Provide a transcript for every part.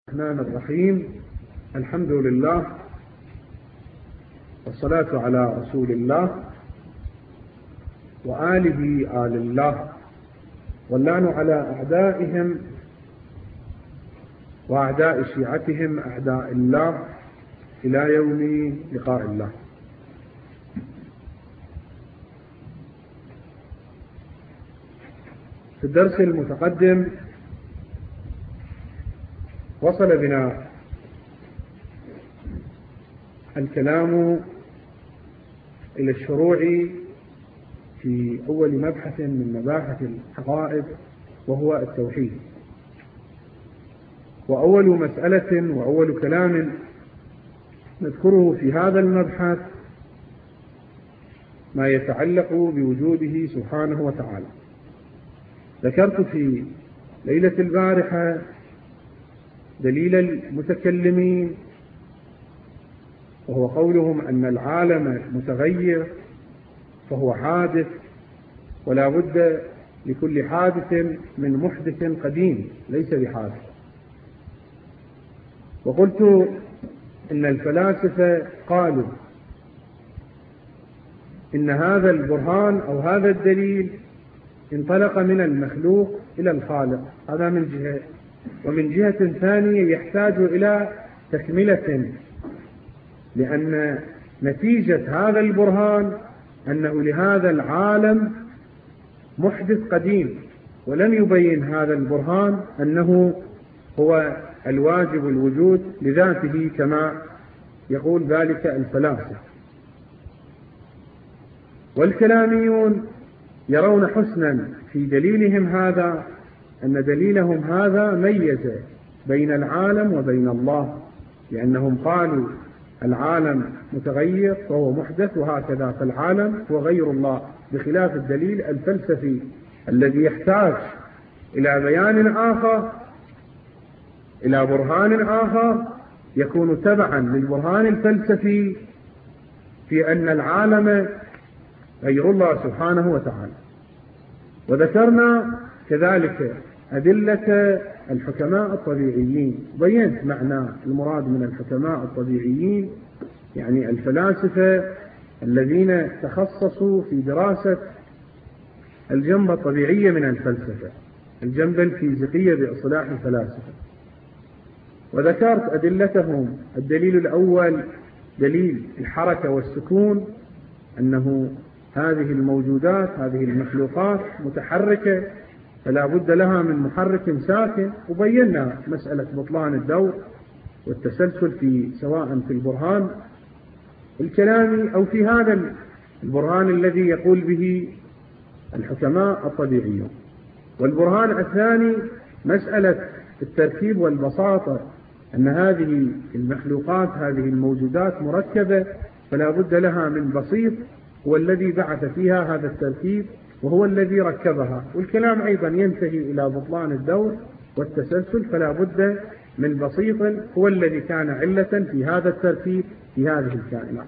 الرحمن الرحيم. الحمد لله والصلاة على رسول الله وآله آل الله، واللعن على أعدائهم وأعداء شيعتهم أعداء الله إلى يوم لقاء الله. في الدرس المتقدم وصل بنا الكلام إلى الشروع في أول مبحث من مباحث العقائد، وهو التوحيد. وأول مسألة وأول كلام نذكره في هذا المبحث ما يتعلق بوجوده سبحانه وتعالى. ذكرت في ليلة البارحة دليل المتكلمين، وهو قولهم أن العالم متغير فهو حادث، ولا بد لكل حادث من محدث قديم ليس بحادث. وقلت إن الفلاسفة قالوا إن هذا البرهان أو هذا الدليل انطلق من المخلوق إلى الخالق، هذا من جهة، ومن جهة ثانية يحتاج إلى تكملة، لأن نتيجة هذا البرهان أنه لهذا العالم محدث قديم، ولم يبين هذا البرهان أنه هو الواجب الوجود لذاته كما يقول ذلك الفلاسفة. والكلاميون يرون حسنا في دليلهم هذا، أن دليلهم هذا ميز بين العالم وبين الله، لأنهم قالوا العالم متغير وهو محدث وهكذا، فالعالم هو غير الله، بخلاف الدليل الفلسفي الذي يحتاج إلى بيان آخر، إلى برهان آخر يكون تبعا للبرهان الفلسفي في أن العالم غير الله سبحانه وتعالى. وذكرنا كذلك أدلة الحكماء الطبيعيين، بينت معنى المراد من الحكماء الطبيعيين، يعني الفلاسفة الذين تخصصوا في دراسة الجنبة الطبيعية من الفلسفة، الجنبة الفيزيقية باصطلاح الفلاسفة. وذكرت أدلتهم. الدليل الأول دليل الحركة والسكون، أنه هذه الموجودات هذه المخلوقات متحركة فلا بد لها من محرك ساكن، وبينا مسألة بطلان الدور والتسلسل في سواء في البرهان الكلامي أو في هذا البرهان الذي يقول به الحكماء الطبيعيون. والبرهان الثاني مسألة التركيب والبساطة، أن هذه المخلوقات هذه الموجودات مركبة فلا بد لها من بسيط، هو الذي بعث فيها هذا التركيب وهو الذي ركبها. والكلام أيضا ينتهي إلى بطلان الدور والتسلسل، فلا بد من بسيط هو الذي كان علة في هذا التركيب في هذه الكائنات.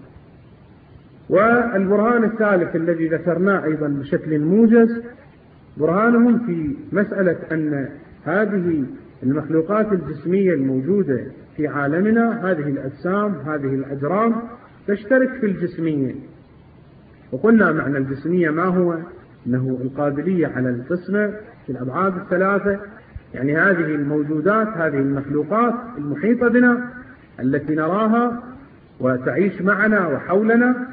والبرهان الثالث الذي ذكرناه أيضا بشكل موجز، برهانهم في مسألة أن هذه المخلوقات الجسمية الموجودة في عالمنا، هذه الأجسام هذه الأجرام تشترك في الجسمية. وقلنا معنى الجسمية ما هو؟ أنه القابلية على القسمة في الأبعاد الثلاثة، يعني هذه الموجودات هذه المخلوقات المحيطة بنا التي نراها وتعيش معنا وحولنا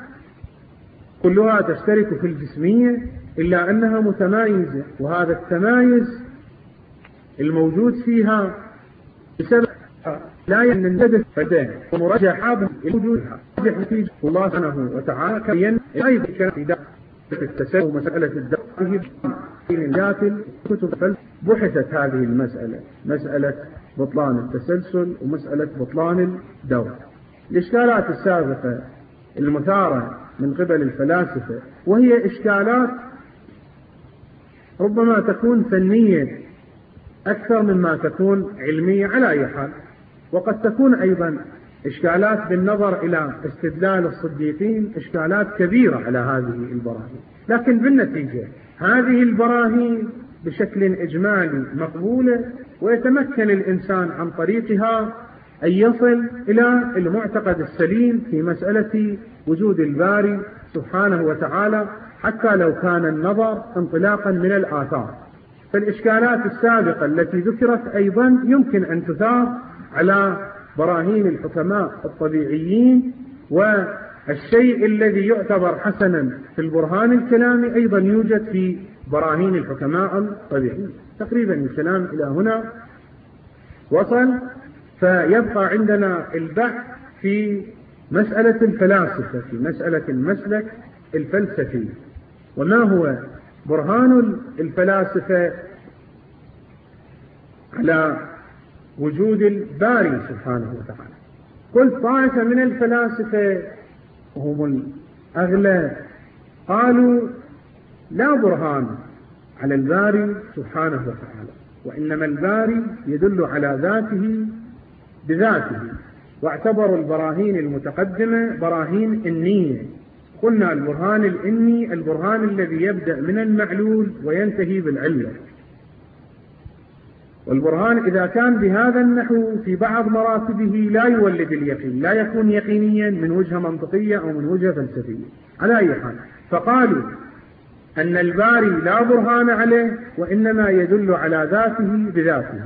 كلها تشترك في الجسمية، إلا أنها متمايزة، وهذا التمايز الموجود فيها بسبب لا ينجد فدين ومرجحة الوجودها نتيجة الله سبحانه وتعالى كبين أيضا كان في التسلسل ومسألة الدور في الجاتل كتب بحثت هذه المسألة، مسألة بطلان التسلسل ومسألة بطلان الدور. الإشكالات السابقة المثارة من قبل الفلاسفة، وهي إشكالات ربما تكون فنية أكثر مما تكون علمية على أي حال، وقد تكون أيضا إشكالات بالنظر إلى استدلال الصديقين إشكالات كبيرة على هذه البراهين. لكن بالنتيجة هذه البراهين بشكل إجمالي مقبولة، ويتمكن الإنسان عن طريقها أن يصل إلى المعتقد السليم في مسألة وجود الباري سبحانه وتعالى، حتى لو كان النظر انطلاقا من الآثار. فالإشكالات السابقة التي ذكرت أيضا يمكن أن تثار على براهين الحكماء الطبيعيين، والشيء الذي يعتبر حسنا في البرهان الكلامي أيضا يوجد في براهين الحكماء الطبيعيين. تقريبا الكلام إلى هنا وصل، فيبقى عندنا البحث في مسألة الفلاسفة، في مسألة المسلك الفلسفي، وما هو برهان الفلاسفة على وجود الباري سبحانه وتعالى. قلت طائفة من الفلاسفة وهم الأغلب قالوا لا برهان على الباري سبحانه وتعالى، وإنما الباري يدل على ذاته بذاته، واعتبروا البراهين المتقدمة براهين إنية. قلنا البرهان الإني البرهان الذي يبدأ من المعلول وينتهي بالعلة، والبرهان إذا كان بهذا النحو في بعض مراتبه لا يولد اليقين، لا يكون يقينيا من وجهة منطقية أو من وجهة فلسفية على أي حال. فقالوا أن الباري لا برهان عليه، وإنما يدل على ذاته بذاته.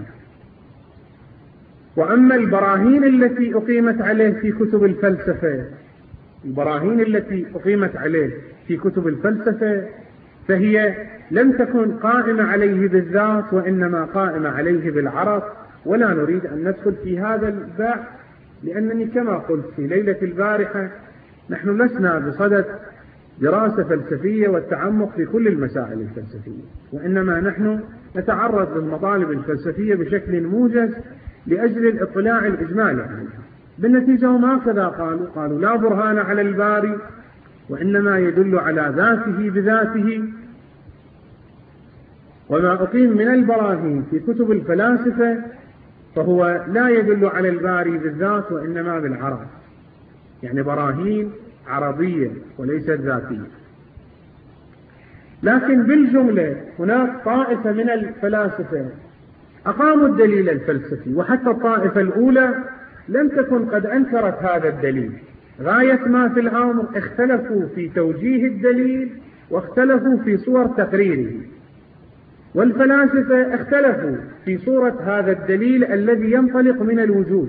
وأما البراهين التي أقيمت عليه في كتب الفلسفة، البراهين التي أقيمت عليه في كتب الفلسفة فهي لم تكن قائمة عليه بالذات، وإنما قائمة عليه بالعرض، ولا نريد أن ندخل في هذا البحث، لأنني كما قلت في ليلة البارحة نحن لسنا بصدد دراسة فلسفية والتعمق في كل المسائل الفلسفية، وإنما نحن نتعرض للمطالب الفلسفية بشكل موجز لأجل الإطلاع الإجمالي عنها. بالنتيجة هم هكذا قالوا لا برهان على الباري، وإنما يدل على ذاته بذاته. وما أقيم من البراهين في كتب الفلاسفة فهو لا يدل على الباري بالذات وإنما بالعرض، يعني براهين عرضية وليست ذاتية. لكن بالجملة هناك طائفة من الفلاسفة أقاموا الدليل الفلسفي، وحتى الطائفة الأولى لم تكن قد أنكرت هذا الدليل. غاية ما في الأمر اختلفوا في توجيه الدليل واختلفوا في صور تقريره، والفلاسفة اختلفوا في صورة هذا الدليل الذي ينطلق من الوجود،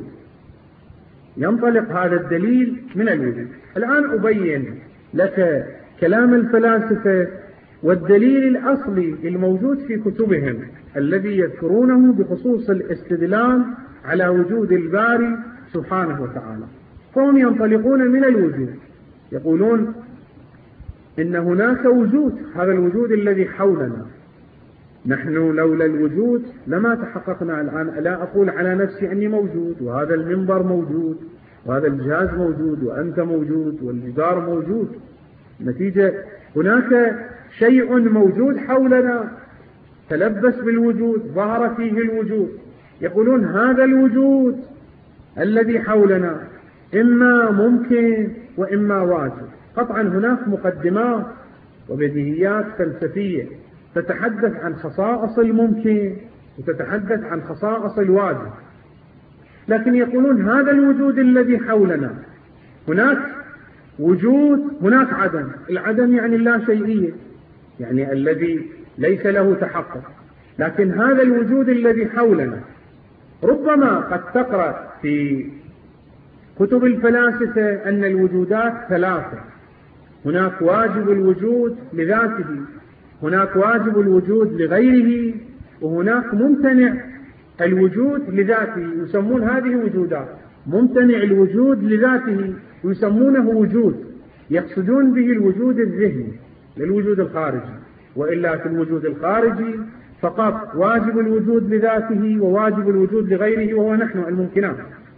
ينطلق هذا الدليل من الوجود. الآن أبين لك كلام الفلاسفة والدليل الأصلي الموجود في كتبهم الذي يذكرونه بخصوص الاستدلال على وجود الباري سبحانه وتعالى. فهم ينطلقون من الوجود، يقولون إن هناك وجود، هذا الوجود الذي حولنا، نحن لولا الوجود لما تحققنا. الآن لا أقول على نفسي أني موجود، وهذا المنبر موجود، وهذا الجهاز موجود، وأنت موجود، والجدار موجود. نتيجة هناك شيء موجود حولنا تلبس بالوجود، ظهر فيه الوجود. يقولون هذا الوجود الذي حولنا إما ممكن وإما واجب. قطعا هناك مقدمات وبديهيات فلسفية تتحدث عن خصائص الممكن وتتحدث عن خصائص الواجب، لكن يقولون هذا الوجود الذي حولنا هناك وجود هناك عدم. العدم يعني لا شيئية، يعني الذي ليس له تحقق. لكن هذا الوجود الذي حولنا ربما قد تقرأ في كتب الفلاسفة أن الوجودات ثلاثة: هناك واجب الوجود لذاته، هناك واجب الوجود لغيره، وهناك ممتنع الوجود لذاته. يسمون هذه وجودات. ممتنع الوجود لذاته ويسمونه وجود، يقصدون به الوجود الذهني للوجود الخارجي، وإلا في الوجود الخارجي فقط واجب الوجود لذاته وواجب الوجود لغيره، وهو نحن الممكنات.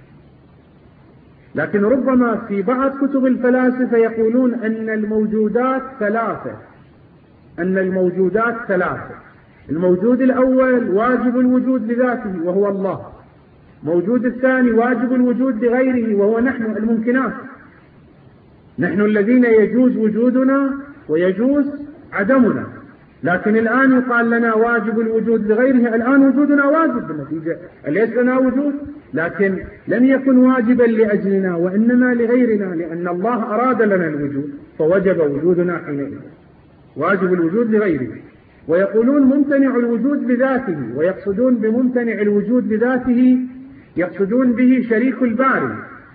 لكن ربما في بعض كتب الفلاسفة يقولون أن الموجودات ثلاثة، أن الموجودات ثلاثة. الموجود الأول واجب الوجود لذاته وهو الله، موجود الثاني واجب الوجود لغيره وهو نحن الممكنات، نحن الذين يجوز وجودنا ويجوز عدمنا، لكن الآن يقال لنا واجب الوجود لغيره. الآن وجودنا واجب بالنتيجة، ليس لنا وجود، لكن لم يكن واجبا لأجلنا وإنما لغيرنا، لأن الله أراد لنا الوجود فوجب وجودنا حينئذ. واجب الوجود لغيره. ويقولون ممتنع الوجود بذاته، ويقصدون بممتنع الوجود بذاته يقصدون به شريك الباري،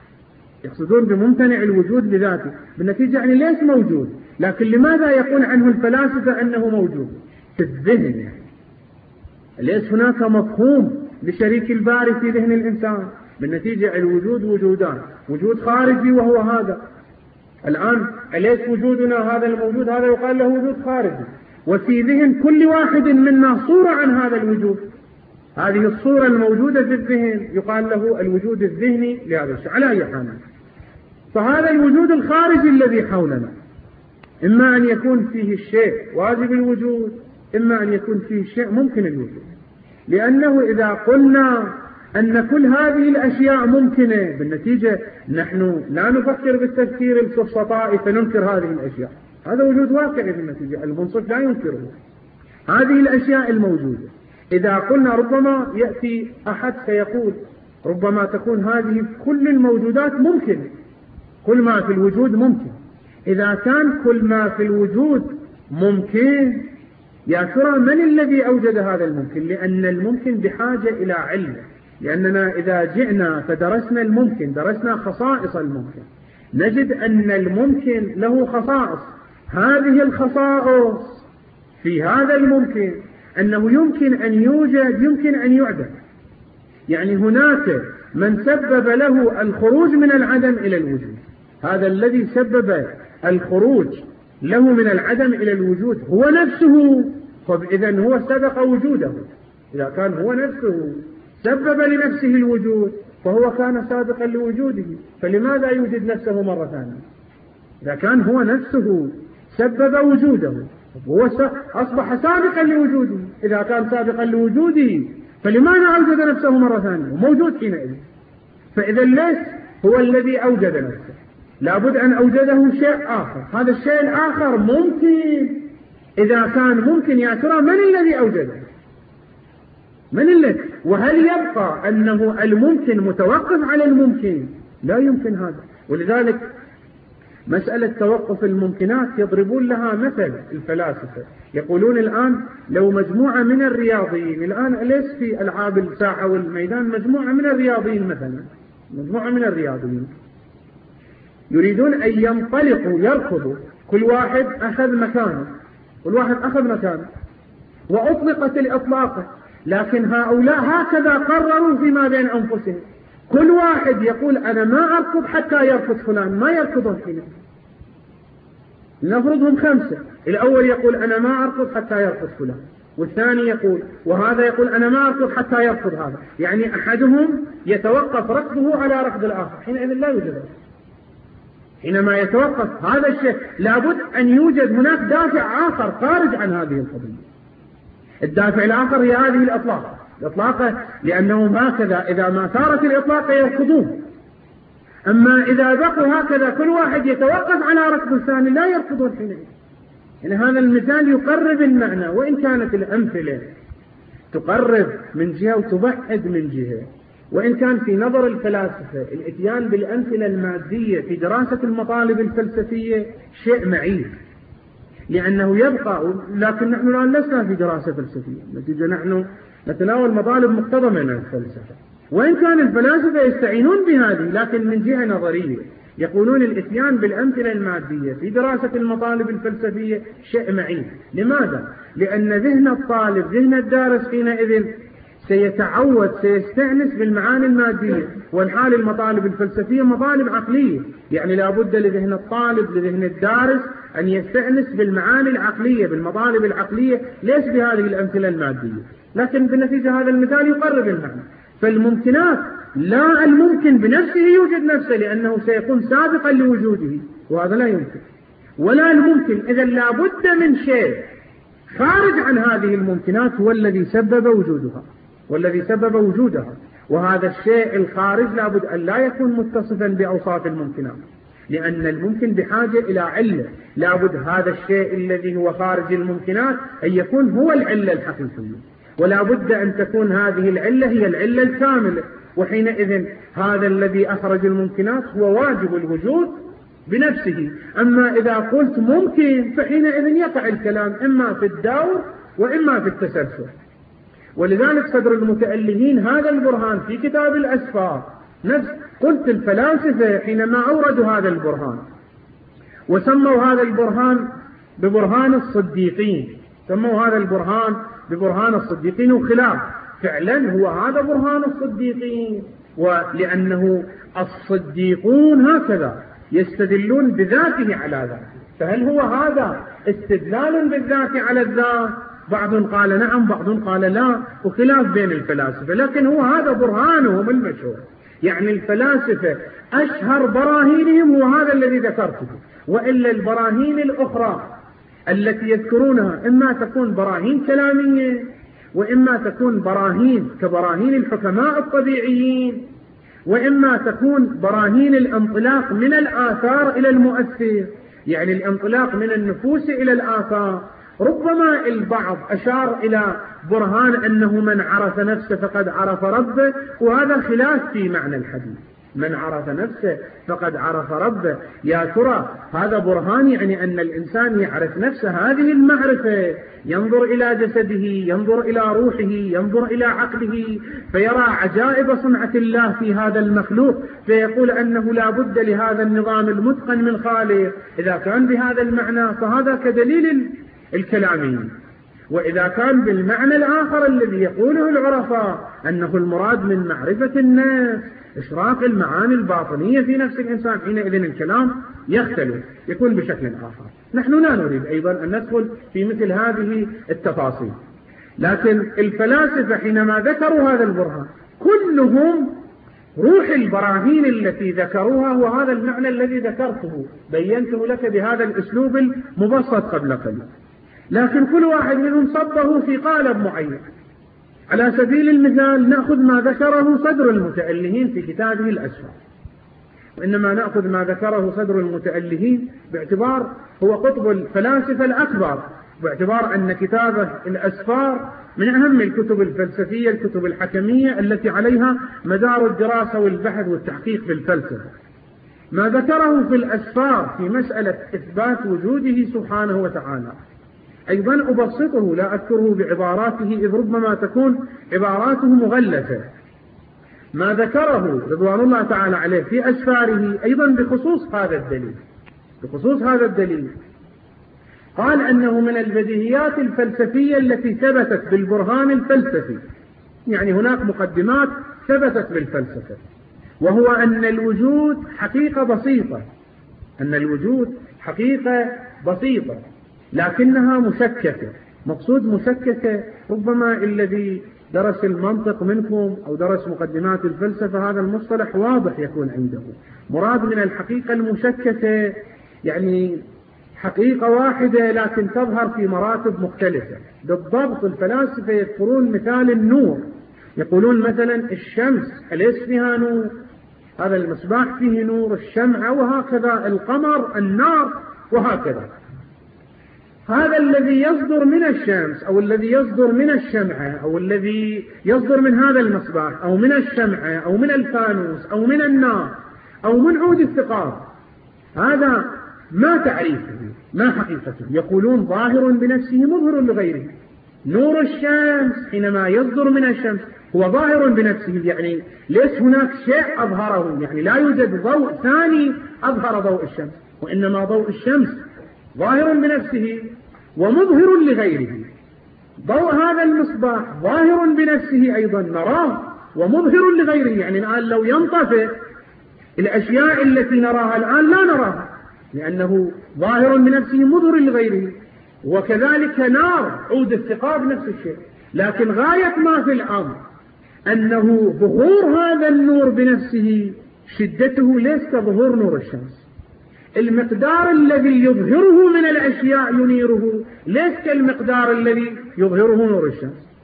يقصدون بممتنع الوجود بذاته بالنتيجة يعني ليس موجود. لكن لماذا يقول عنه الفلاسفة أنه موجود؟ في الذهن يعني. ليس هناك مفهوم لشريك الباري في ذهن الإنسان. بالنتيجة الوجود وجودان، وجود خارجي وهو هذا الآن، أليس وجودنا هذا الموجود هذا يقال له وجود خارجي، وفي ذهن كل واحد منا صورة عن هذا الوجود. هذه الصورة الموجودة في الذهن يقال له الوجود الذهني لهذا الشيء. على أي حال، فهذا الوجود الخارجي الذي حولنا إما أن يكون فيه الشيء واجب الوجود، إما أن يكون فيه الشيء ممكن الوجود. لأنه إذا قلنا أن كل هذه الأشياء ممكنة بالنتيجة نحن لا نفكر بالتفكير السفسطائي فننكر هذه الأشياء. هذا وجود واقعي بالنتيجة، المنصف لا ينكره. هذه الأشياء الموجودة إذا قلنا ربما يأتي أحد سيقول ربما تكون هذه كل الموجودات ممكنة، كل ما في الوجود ممكن. إذا كان كل ما في الوجود ممكن، يا ترى من الذي أوجد هذا الممكن؟ لأن الممكن بحاجة إلى علم، لأننا إذا جئنا فدرسنا الممكن، درسنا خصائص الممكن، نجد أن الممكن له خصائص. هذه الخصائص في هذا الممكن أنه يمكن أن يوجد، يمكن أن يعدم. يعني هناك من سبب له الخروج من العدم إلى الوجود، هذا الذي سبب الخروج له من العدم إلى الوجود هو نفسه، فإذا هو سبق وجوده. إذا كان هو نفسه سبب لنفسه الوجود فهو كان سابقا لوجوده، فلماذا يوجد نفسه مرة ثانية؟ إذا كان هو نفسه سبب وجوده هو أصبح سابقا لوجوده. إذا كان سابقا لوجوده فلماذا أوجد نفسه مرة ثانية وموجود حينئذ؟ فإذا ليس هو الذي أوجد نفسه، لابد أن أوجده شيء آخر. هذا الشيء الآخر ممكن. إذا كان ممكن يا ترى من الذي أوجده؟ من الذي؟ وهل يبقى أنه الممكن متوقف على الممكن؟ لا يمكن هذا. ولذلك مسألة توقف الممكنات يضربون لها مثل الفلاسفة، يقولون الآن لو مجموعة من الرياضيين، الآن ليس في ألعاب الساحة والميدان، مجموعة من الرياضيين مثلا، مجموعة من الرياضيين يريدون أن ينطلقوا يركضوا، كل واحد أخذ مكانه، كل واحد أخذ مكانه وأطلقت الإطلاقة، لكن هؤلاء هكذا قرروا فيما بين أنفسهم، كل واحد يقول أنا ما أركض حتى يركض فلان، ما يركضون حينئذ. نفرضهم 5، الأول يقول أنا ما أركض حتى يركض فلان، والثاني يقول، وهذا يقول أنا ما أركض حتى يركض هذا، يعني أحدهم يتوقف ركضه على ركض الآخر، حينئذ لا يوجد. حينما يتوقف هذا الشيء لابد أن يوجد هناك دافع آخر خارج عن هذه القضية. الدافع الآخر هي هذه الإطلاقة، لأنهم هكذا إذا ما صارت الإطلاقة يركضون. أما إذا بقوا هكذا كل واحد يتوقف على ركض الثاني لا يركضون حينئذ. يعني هذا المثال يقرب المعنى، وإن كانت الأمثلة تقرب من جهة وتبعد من جهة، وإن كان في نظر الفلاسفة الإتيان بالأمثلة المادية في دراسة المطالب الفلسفية شيء معيب، لأنه يبقى، لكن نحن الآن لسنا في دراسة فلسفية، نتيجة نحن نتناول مطالب مقتضى من الفلسفة، وإن كان الفلاسفة يستعينون بهذه لكن من جهة نظرية. يقولون الإتيان بالأمثلة المادية في دراسة المطالب الفلسفية شيء معيب. لماذا؟ لأن ذهن الطالب، ذهن الدارس حينئذ سيتعود، سيستأنس بالمعاني المادية، والحال المطالب الفلسفية مطالب عقلية، يعني لا بد لذهن الطالب، لذهن الدارس أن يستأنس بالمعاني العقلية، بالمطالب العقلية، ليس بهذه الأمثلة المادية. لكن بالنتيجة هذا المثال يقرب المعنى. فالممكنات لا الممكن بنفسه يوجد نفسه، لأنه سيكون سابقا لوجوده، وهذا لا يمكن. ولا الممكن، إذا لا بد من شيء خارج عن هذه الممكنات هو الذي سبب وجودها، والذي سبب وجودها. وهذا الشيء الخارج لا بد أن لا يكون متصفا بأوصاف الممكنات، لأن الممكن بحاجة إلى علة، لابد هذا الشيء الذي هو خارج الممكنات أن يكون هو العلة الحقيقية، ولا بد أن تكون هذه العلة هي العلة الكاملة، وحينئذ هذا الذي أخرج الممكنات هو واجب الوجود بنفسه. أما إذا قلت ممكن فحينئذ يقع الكلام إما في الدور وإما في التسلسل. ولذلك صدر المتألهين هذا البرهان في كتاب الأسفار، نفس قلت الفلاسفة حينما أوردوا هذا البرهان وسموا هذا البرهان ببرهان الصديقين، سموا هذا البرهان ببرهان الصديقين، وخلاف فعلا هو هذا برهان الصديقين، ولأنه الصديقون هكذا يستدلون بذاته على ذاته، فهل هو هذا استدلال بالذات على الذات؟ بعض قال نعم، بعض قال لا، وخلاف بين الفلاسفة، لكن هو هذا برهانهم المشهور. يعني الفلاسفة أشهر براهينهم هو هذا الذي ذكرته، وإلا البراهين الأخرى التي يذكرونها إما تكون براهين كلامية، وإما تكون براهين كبراهين الحكماء الطبيعيين، وإما تكون براهين الانطلاق من الآثار إلى المؤثر، يعني الانطلاق من النفوس إلى الآثار. ربما البعض أشار إلى برهان أنه من عرف نفسه فقد عرف ربه، وهذا خلاف في معنى الحديث، من عرف نفسه فقد عرف ربه. يا ترى هذا برهان يعني أن الإنسان يعرف نفسه هذه المعرفة، ينظر إلى جسده، ينظر إلى روحه، ينظر إلى عقله، فيرى عجائب صنعة الله في هذا المخلوق، فيقول أنه لا بد لهذا النظام المتقن من خالق. إذا كان بهذا المعنى فهذا كدليل الكلامي، وإذا كان بالمعنى الآخر الذي يقوله العرفاء أنه المراد من معرفة النفس إشراق المعاني الباطنية في نفس الإنسان، حينئذ الكلام يختلف، يكون بشكل آخر. نحن لا نريد أيضا أن ندخل في مثل هذه التفاصيل، لكن الفلاسفة حينما ذكروا هذا البرهان كلهم روح البراهين التي ذكروها وهذا المعنى الذي ذكرته بينته لك بهذا الأسلوب المبسط قبل قليل، لكن كل واحد منهم صبه في قالب معين. على سبيل المثال نأخذ ما ذكره صدر المتألهين في كتابه الأسفار، وإنما نأخذ ما ذكره صدر المتألهين باعتبار هو قطب الفلاسفة الأكبر، باعتبار أن كتابه الأسفار من أهم الكتب الفلسفية، الكتب الحكمية التي عليها مدار الدراسة والبحث والتحقيق في الفلسفة. ما ذكره في الأسفار في مسألة إثبات وجوده سبحانه وتعالى أيضا أبسطه، لا أذكره بعباراته إذ ربما تكون عباراته مغلفة. ما ذكره رضوان الله تعالى عليه في أسفاره أيضا بخصوص هذا الدليل، قال أنه من البديهيات الفلسفية التي ثبتت بالبرهان الفلسفي، يعني هناك مقدمات ثبتت بالفلسفة، وهو أن الوجود حقيقة بسيطة لكنها مشككة. مقصود مشككة، ربما الذي درس المنطق منكم أو درس مقدمات الفلسفة هذا المصطلح واضح يكون عنده. مراد من الحقيقة المشككة يعني حقيقة واحدة لكن تظهر في مراتب مختلفة. بالضبط الفلاسفة يذكرون مثال النور، يقولون مثلا الشمس أليس فيها نور؟ هذا المصباح فيه نور، الشمعة، وهكذا القمر، النار، وهكذا. هذا الذي يصدر من الشمس أو الذي يصدر من الشمعة أو الذي يصدر من هذا المصباح أو من الشمعة أو من الفانوس أو من النار أو من عود الثقاب، هذا ما تعريفه، ما حقيقته. يقولون ظاهر بنفسه مظهر لغيره. نور الشمس حينما يصدر من الشمس هو ظاهر بنفسه، يعني ليس هناك شيء أظهره، يعني لا يوجد ضوء ثاني أظهر ضوء الشمس، وإنما ضوء الشمس ظاهر بنفسه ومظهر لغيره. ضوء هذا المصباح ظاهر بنفسه أيضا نراه ومظهر لغيره، يعني الآن لو ينطفئ الأشياء التي نراها الآن لا نراها لأنه ظاهر بنفسه مظهر لغيره. وكذلك نار عود الثقاب نفس الشيء، لكن غاية ما في الأمر أنه ظهور هذا النور بنفسه شدته ليس كظهور نور الشمس. المقدار الذي يظهره من الأشياء ينيره ليس كالمقدار الذي يظهره نور الشمس.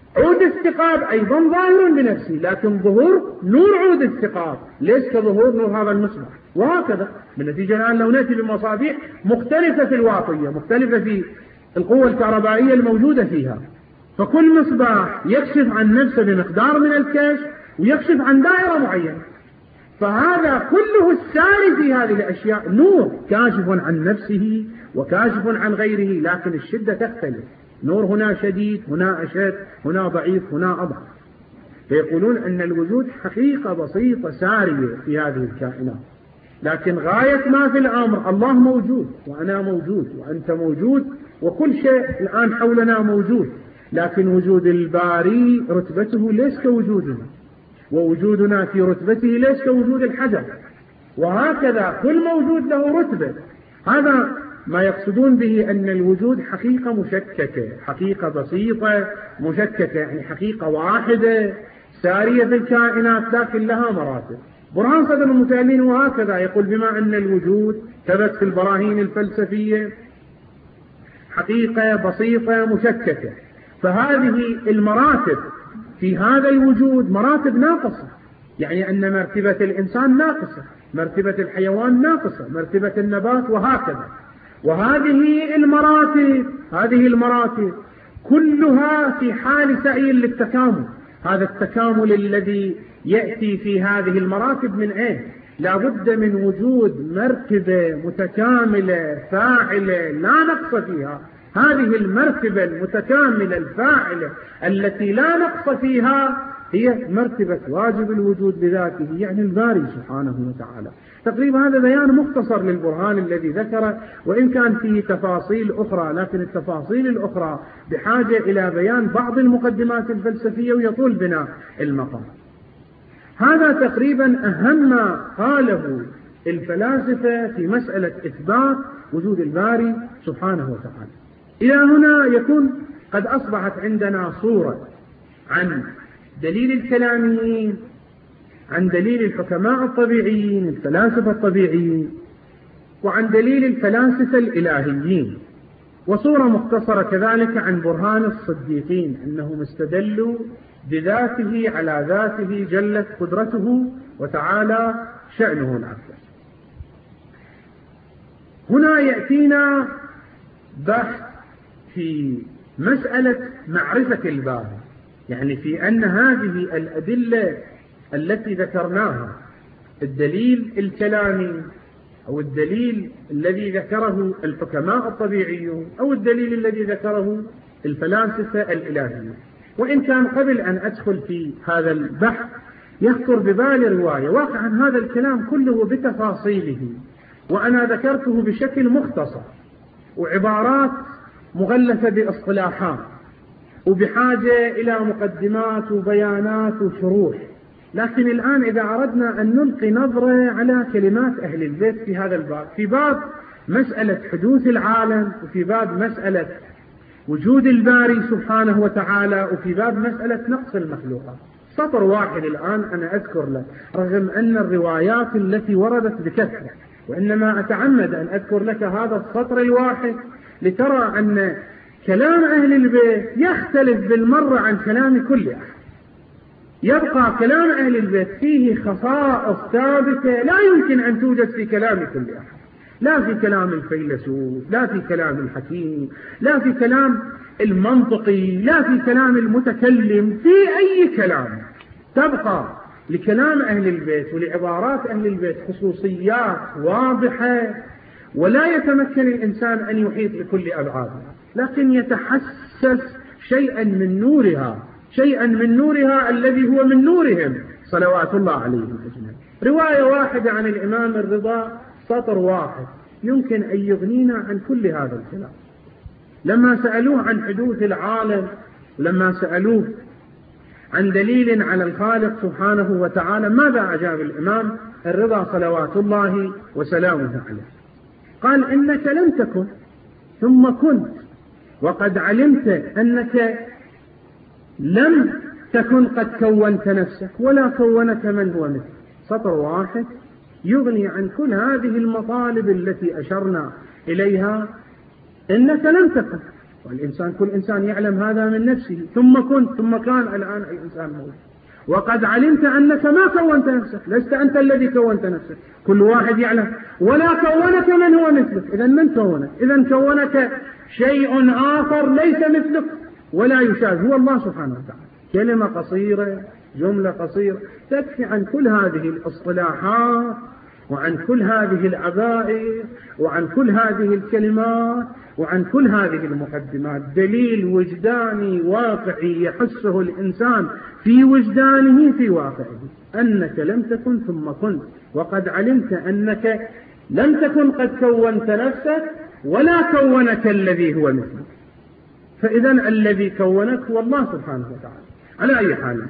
عود الثقاب أيضا ظاهر بنفسه، لكن ظهور نور عود الثقاب ليس كظهور نور هذا المصباح. وهكذا بالنتيجة الآن لو نأتي بمصابيح مختلفة في الواطية، مختلفة في القوة الكهربائية الموجودة فيها، فكل مصباح يكشف عن نفسه بمقدار من الكشف ويكشف عن دائرة معينة، فهذا كله الساري في هذه الأشياء نور كاشف عن نفسه وكاشف عن غيره، لكن الشدة تختلف، نور هنا شديد، هنا أشد، هنا ضعيف، هنا أضعف. فيقولون أن الوجود حقيقة بسيطة سارية في هذه الكائنات، لكن غاية ما في الأمر الله موجود وأنا موجود وأنت موجود وكل شيء الآن حولنا موجود، لكن وجود الباري رتبته ليس كوجودنا، ووجودنا في رتبته ليس كوجود الحجر، وهكذا كل موجود له رتبة. هذا ما يقصدون به أن الوجود حقيقة مشككة، حقيقة بسيطة مشككة، يعني حقيقة واحدة سارية في الكائنات لكن لها مراتب. برهان صدر المتأملين وهكذا يقول بما أن الوجود ثبت في البراهين الفلسفية حقيقة بسيطة مشككة، فهذه المراتب في هذا الوجود مراتب ناقصة، يعني أن مرتبة الإنسان ناقصة، مرتبة الحيوان ناقصة، مرتبة النبات وهكذا. وهذه المراتب كلها في حال سعي للتكامل. هذا التكامل الذي يأتي في هذه المراتب من أين؟ لا بد من وجود مرتبة متكاملة فاعلة لا نقص فيها. هذه المرتبة المتكاملة الفاعلة التي لا نقص فيها هي مرتبة واجب الوجود بذاته، يعني الباري سبحانه وتعالى. تقريبا هذا بيان مختصر للبرهان الذي ذكره، وإن كان فيه تفاصيل أخرى، لكن التفاصيل الأخرى بحاجة إلى بيان بعض المقدمات الفلسفية ويطول بنا المقام. هذا تقريبا أهم ما قاله الفلاسفة في مسألة إثبات وجود الباري سبحانه وتعالى. إلى هنا يكون قد أصبحت عندنا صورة عن دليل الكلاميين، عن دليل الحكماء الطبيعيين الفلاسفة الطبيعيين، وعن دليل الفلاسفة الإلهيين، وصورة مختصرة كذلك عن برهان الصديقين أنهم استدلوا بذاته على ذاته جلت قدرته وتعالى شأنه الأقدس. هنا يأتينا بحث في مسألة معرفة الباري، يعني في أن هذه الأدلة التي ذكرناها، الدليل الكلامي أو الدليل الذي ذكره الحكماء الطبيعيون أو الدليل الذي ذكره الفلاسفة الإلهيون. وإن كان قبل أن أدخل في هذا البحث يخطر ببالي رواية، واقعا هذا الكلام كله بتفاصيله وأنا ذكرته بشكل مختصر وعبارات مغلفة باصطلاحات وبحاجة إلى مقدمات وبيانات وشروح، لكن الآن إذا أردنا أن نلقي نظرة على كلمات أهل البيت في هذا الباب، في باب مسألة حدوث العالم، وفي باب مسألة وجود الباري سبحانه وتعالى، وفي باب مسألة نقص المخلوقات، سطر واحد الآن أنا أذكر لك رغم أن الروايات التي وردت بكثرة، وإنما أتعمد أن أذكر لك هذا السطر الواحد لترى أن كلام أهل البيت يختلف بالمرة عن كلام كل أحد. يبقى كلام أهل البيت فيه خصائص ثابتة لا يمكن أن توجد في كلام كل أحد، لا في كلام الفيلسوف، لا في كلام الحكيم، لا في كلام المنطقي، لا في كلام المتكلم، في أي كلام تبقى لكلام أهل البيت ولعبارات أهل البيت خصوصيات واضحة، ولا يتمكن الإنسان أن يحيط بكل أبعادها، لكن يتحسس شيئا من نورها، شيئا من نورها الذي هو من نورهم صلوات الله عليهم أجمعين. رواية واحدة عن الإمام الرضا سطر واحد يمكن أن يغنينا عن كل هذا الكلام. لما سألوه عن حدوث العالم، لما سألوه عن دليل على الخالق سبحانه وتعالى، ماذا أجاب الإمام الرضا صلوات الله وسلامه عليه؟ قال: إنك لم تكن ثم كنت، وقد علمت أنك لم تكن قد كونت نفسك ولا كونك من هو مثلك. سطر واحد يغني عن كل هذه المطالب التي أشرنا إليها. إنك لم تكن، والإنسان كل إنسان يعلم هذا من نفسه. ثم كنت ثم كان الآن الإنسان موجود. وقد علمت أنك ما كونت نفسك، لست أنت الذي كونت نفسك، كل واحد يعلم. ولا كونك من هو مثلك. إذا من كونك؟ إذا كونك شيء آخر ليس مثلك ولا يشابه، هو الله سبحانه وتعالى. كلمة قصيرة، جملة قصيرة تكفي عن كل هذه الاصطلاحات وعن كل هذه العبائر وعن كل هذه الكلمات وعن كل هذه المقدمات. دليل وجداني واقعي يحسه الإنسان في وجدانه في واقعه، أنك لم تكن ثم كنت، وقد علمت أنك لم تكن قد كونت نفسك ولا كونك الذي هو مثلك. فإذا الذي كونك هو الله سبحانه وتعالى. على أي حال،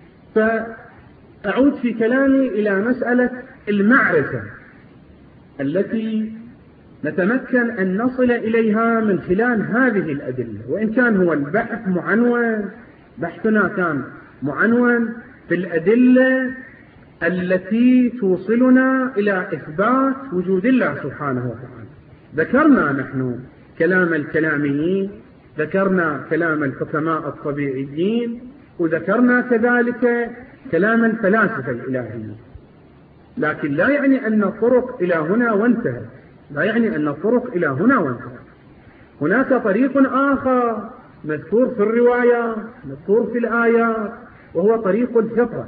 فأعود في كلامي إلى مسألة المعرفة التي نتمكن أن نصل إليها من خلال هذه الأدلة. وإن كان هو البحث معنون، بحثنا كان معنون في الأدلة التي توصلنا إلى إثبات وجود الله سبحانه وتعالى. ذكرنا نحن كلام الكلاميين، ذكرنا كلام الحكماء الطبيعيين، وذكرنا كذلك كلام الفلاسفة الإلهيين. لكن لا يعني أن الطرق إلى هنا وانتهت، لا يعني أن الطرق إلى هنا وانتهت. هناك طريق آخر مذكور في الروايات، مذكور في الآيات، وهو طريق الفطرة،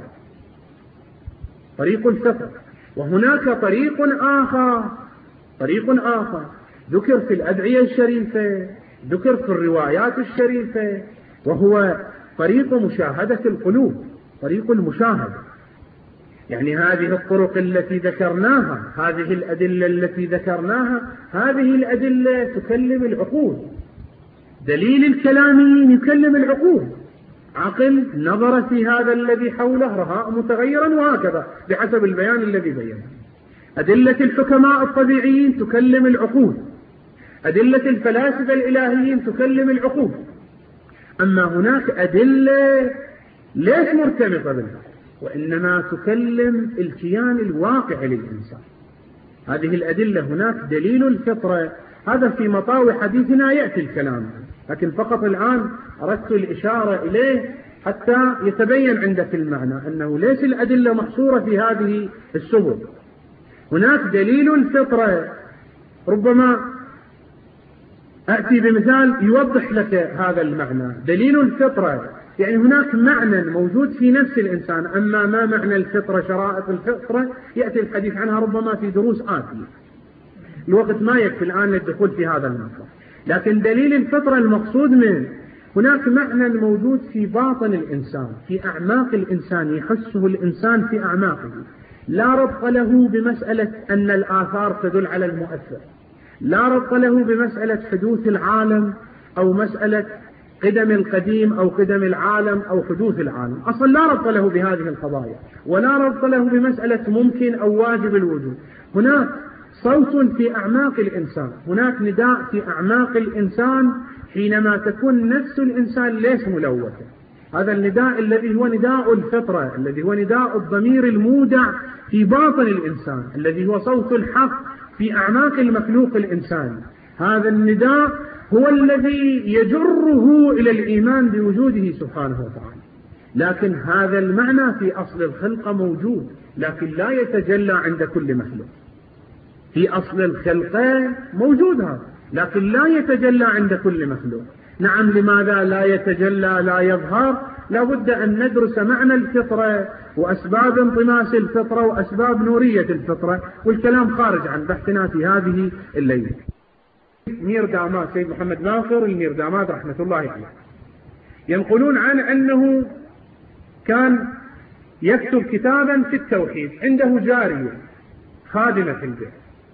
طريق الفطرة. وهناك طريق آخر ذكر في الأدعية الشريفة، ذكر في الروايات الشريفة، وهو طريق مشاهدة القلوب، طريق المشاهدة. يعني هذه الطرق التي ذكرناها، هذه الأدلة التي ذكرناها، هذه الأدلة تكلم العقول. دليل الكلامي يكلم العقول، عقل نظر في هذا الذي حوله رأى متغيرا، وهكذا بحسب البيان الذي بينه. أدلة الحكماء الطبيعيين تكلم العقول، أدلة الفلاسفة الإلهيين تكلم العقول. أما هناك أدلة ليس مرتبطة بالعقل، وإنما تكلم الكيان الواقع للإنسان. هذه الأدلة هناك دليل الفطرة، هذا في مطاوي حديثنا يأتي الكلام، لكن فقط الآن أردت الإشارة إليه حتى يتبين عندك المعنى أنه ليس الأدلة محصورة في هذه السبل. هناك دليل الفطرة، ربما أأتي بمثال يوضح لك هذا المعنى. دليل الفطرة يعني هناك معنى موجود في نفس الإنسان. أما ما معنى الفطرة، شرائط الفطرة، يأتي الحديث عنها ربما في دروس آتية، الوقت ما يكفي الآن للدخول في هذا المطلب. لكن دليل الفطرة المقصود منه هناك معنى موجود في باطن الإنسان، في أعماق الإنسان، يحسه الإنسان في أعماقه، لا ربط له بمسألة أن الآثار تدل على المؤثر، لا ربط له بمسألة حدوث العالم أو مسألة قدم القديم أو قدم العالم أو حدوث العالم، أصلا لا ربط له بهذه القضايا، ولا ربط له بمسألة ممكن أو واجب الوجود. هناك صوت في أعماق الإنسان، هناك نداء في أعماق الإنسان حينما تكون نفس الإنسان ليس ملوثة. هذا النداء الذي هو نداء الفطرة، الذي هو نداء الضمير المودع في باطن الإنسان، الذي هو صوت الحق في أعماق المخلوق الإنساني. هذا النداء هو الذي يجره إلى الإيمان بوجوده سبحانه وتعالى. لكن هذا المعنى في أصل الخلقة موجود، لكن لا يتجلى عند كل مخلوق. في أصل الخلقة موجود هذا، لكن لا يتجلى عند كل مخلوق. نعم، لماذا لا يتجلى، لا يظهر؟ لابد أن ندرس معنى الفطرة وأسباب انطماس الفطرة وأسباب نورية الفطرة، والكلام خارج عن بحثنا في هذه الليلة. مير داماد، سيد محمد باقر المير داماد رحمة الله عليه، ينقلون عن أنه كان يكتب كتابا في التوحيد، عنده جارية خادمة في البيت.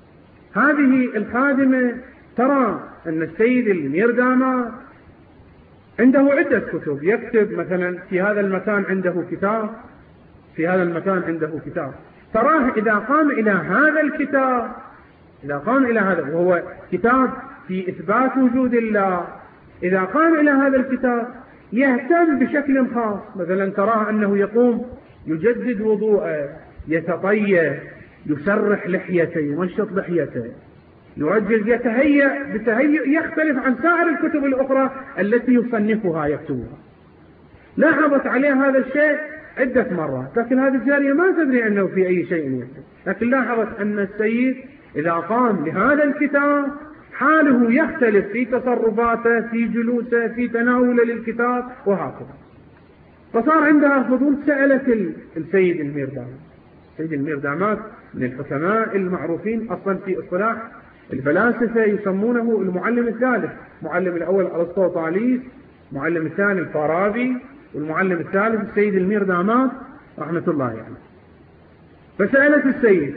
هذه الخادمة ترى أن السيد المير داماد عنده عدة كتب، يكتب مثلا في هذا المكان عنده كتاب، في هذا المكان عنده كتاب، تراه إذا قام إلى هذا الكتاب، إذا قام إلى هذا وهو كتاب في إثبات وجود الله، إذا قام إلى هذا الكتاب يهتم بشكل خاص. مثلا تراه أنه يقوم يجدد وضوءه، يتطيب، يسرح لحيته، يمشط لحيته، يرجل يتهيأ بتهيؤ يختلف عن سائر الكتب الأخرى التي يصنفها يكتبها. لاحظت عليه هذا الشيء عدة مرات، لكن هذه الجارية ما تدري أنه في أي شيء يكتب، لكن لاحظت أن السيد إذا قام لهذا الكتاب حاله يختلف في تصرفاته، في جلوسه، في تناوله للكتاب وهكذا. فصار عندها فضول، سألت السيد الميرداماد. السيد الميرداماد من الحكماء المعروفين أصلا في اصطلاح الفلاسفة، يسمونه المعلم الثالث. المعلم الأول أرسطو طاليس، المعلم الثاني الفارابي، والمعلم الثالث السيد الميرداماد رحمة الله عليه. فسألت السيد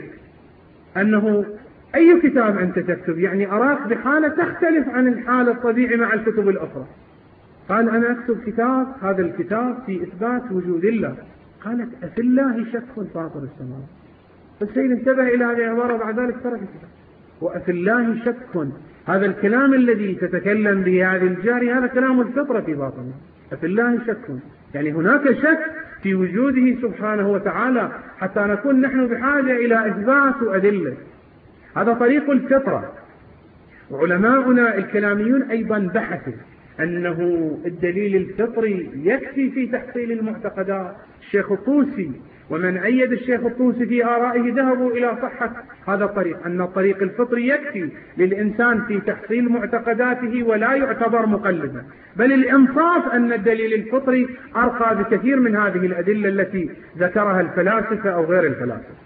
أنه أي كتاب أنت تكتب؟ يعني أراك بحالة تختلف عن الحالة الطبيعي مع الكتب الأخرى. قال أنا أكتب كتاب، هذا الكتاب في إثبات وجود الله. قالت أفي الله شك فاطر السماوات. فالسيد انتبه إلى هذه العبارة بعد ذلك ترك الكتاب. وأفي الله شك، هذا الكلام الذي تتكلم به هذه الجارية هذا كلام الفطرة في باطنها. أفي الله شك، يعني هناك شك في وجوده سبحانه وتعالى حتى نكون نحن بحاجة إلى إثبات وأدلة. هذا طريق الفطرة. وعلماؤنا الكلاميون أيضا بحثوا أنه الدليل الفطري يكفي في تحصيل المعتقدات. الشيخ الطوسي ومن أيد الشيخ الطوسي في آرائه ذهبوا إلى صحة هذا الطريق، أن الطريق الفطري يكفي للإنسان في تحصيل معتقداته ولا يعتبر مقلدا، بل الإنصاف أن الدليل الفطري أرقى بكثير من هذه الأدلة التي ذكرها الفلاسفة أو غير الفلاسفة.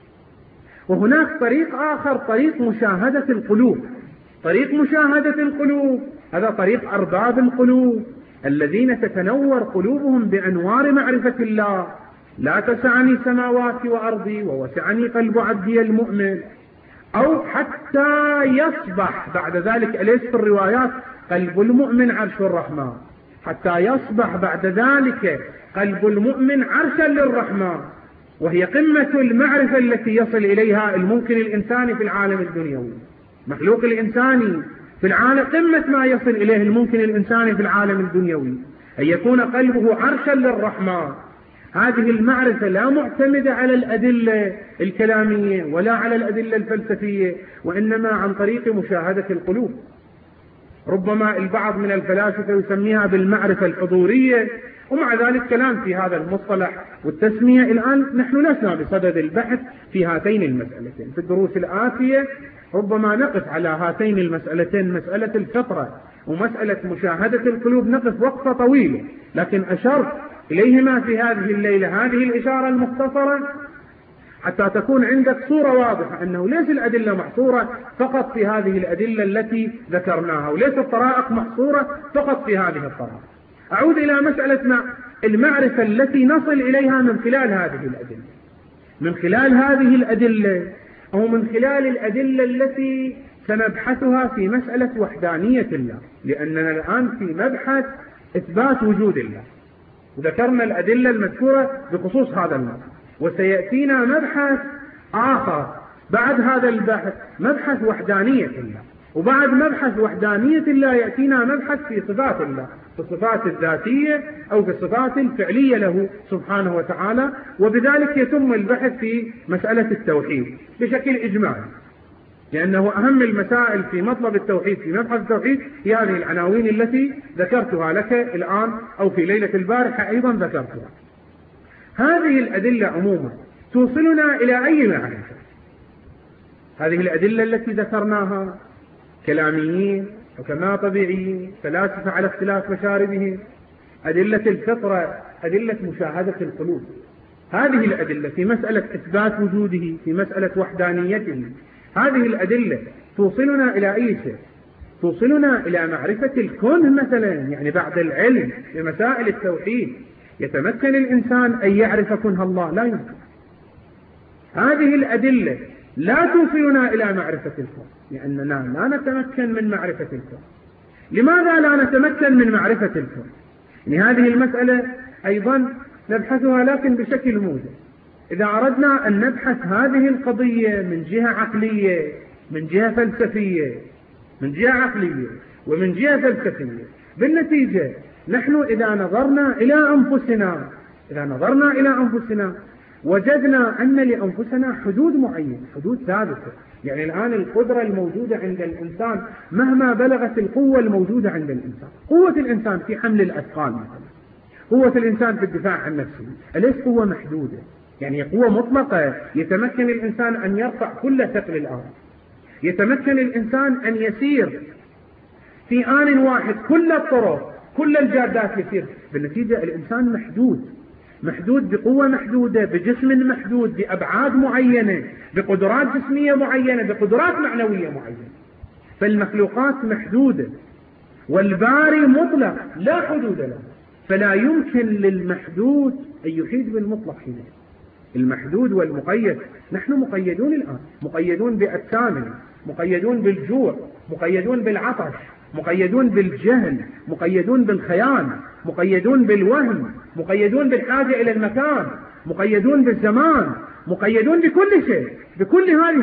وهناك طريق آخر، طريق مشاهدة القلوب. طريق مشاهدة القلوب هذا طريق أرباب القلوب الذين تتنور قلوبهم بأنوار معرفة الله. لا تسعني سماواتي وأرضي ووسعني قلب عبدي المؤمن، أو حتى يصبح بعد ذلك، أليس في الروايات قلب المؤمن عرش الرحمن، حتى يصبح بعد ذلك قلب المؤمن عرشا للرحمن، وهي قمة المعرفة التي يصل إليها الممكن الإنساني في العالم الدنيوي. مخلوق الإنساني في العالم قمة ما يصل إليه الممكن الإنساني في العالم الدنيوي أن يكون قلبه عرشا للرحمن. هذه المعرفة لا معتمدة على الأدلة الكلامية ولا على الأدلة الفلسفية، وإنما عن طريق مشاهدة القلوب. ربما البعض من الفلاسفة يسميها بالمعرفة الحضورية، ومع ذلك كلام في هذا المصطلح والتسمية. الآن نحن لسنا بصدد البحث في هاتين المسألتين. في الدروس الآتية ربما نقف على هاتين المسألتين، مسألة الفطرة ومسألة مشاهدة القلوب، نقف وقفة طويلة، لكن أشرت إليهما في هذه الليلة هذه الإشارة المختصرة حتى تكون عندك صورة واضحة أنه ليس الأدلة محصورة فقط في هذه الأدلة التي ذكرناها، وليس الطرائق محصورة فقط في هذه الطرائق. أعود إلى مسألة المعرفة التي نصل إليها من خلال هذه الأدلة، من خلال هذه الأدلة أو من خلال الأدلة التي سنبحثها في مسألة وحدانية الله، لأننا الآن في مبحث إثبات وجود الله، وذكرنا الأدلة المذكورة بخصوص هذا المبحث، وسيأتينا مبحث آخر بعد هذا البحث، مبحث وحدانية الله، وبعد مبحث وحدانية الله يأتينا مبحث في صفات الله، في الصفات الذاتية أو في الصفات الفعلية له سبحانه وتعالى، وبذلك يتم البحث في مسألة التوحيد بشكل إجمالي، لأنه أهم المسائل في مطلب التوحيد في مبحث التوحيد هي هذه العناوين التي ذكرتها لك الآن أو في ليلة البارحة أيضا ذكرتها. هذه الأدلة عموما توصلنا إلى أي معرفة؟ هذه الأدلة التي ذكرناها كلاميين وكما طبيعيين، فلاسفة على اختلاف مشاربهم، أدلة الفطرة، أدلة مشاهدة القلوب، هذه الأدلة في مسألة إثبات وجوده، في مسألة وحدانيته، هذه الأدلة توصلنا إلى أي شيء؟ توصلنا إلى معرفة الكون مثلا. يعني بعد العلم بمسائل التوحيد يتمكن الإنسان أن يعرف كنه الله؟ لا يمكن. هذه الأدلة لا توصلنا إلى معرفة الكون، لأننا لا نتمكن من معرفة الكون. لماذا لا نتمكن من معرفة الكون؟ يعني هذه المسألة أيضا نبحثها لكن بشكل موجز. إذا أردنا أن نبحث هذه القضية من جهة عقلية، من جهة فلسفية، من جهة عقلية ومن جهة فلسفية، بالنتيجة نحن إذا نظرنا إلى أنفسنا وجدنا أن لأنفسنا حدود معينة، حدود ثابتة. يعني الآن القدرة الموجودة عند الإنسان مهما بلغت القوة الموجودة عند الإنسان، قوة الإنسان في حمل الأثقال مثلا، قوة الإنسان في الدفاع عن نفسه، أليس قوة محدودة؟ يعني قوة مطلقة يتمكن الإنسان أن يرفع كل ثقل الأرض، يتمكن الإنسان أن يسير في آن واحد كل الطرق كل الجادات يسير. بالنتيجة الإنسان محدود بقوة محدودة، بجسم محدود، بأبعاد معينة، بقدرات جسمية معينة، بقدرات معنوية معينة. فالمخلوقات محدودة والباري مطلق لا حدود له، فلا يمكن للمحدود أن يحيط بالمطلق. هنا المحدود والمقيد، نحن مقيدون الآن، مقيدون بأجسامنا، مقيدون بالجوع، مقيدون بالعطش، مقيدون بالجهل، مقيدون بالخيال، مقيدون بالوهم، مقيدون بالحاجة إلى المكان، مقيدون بالزمان، مقيدون بكل شيء. بكل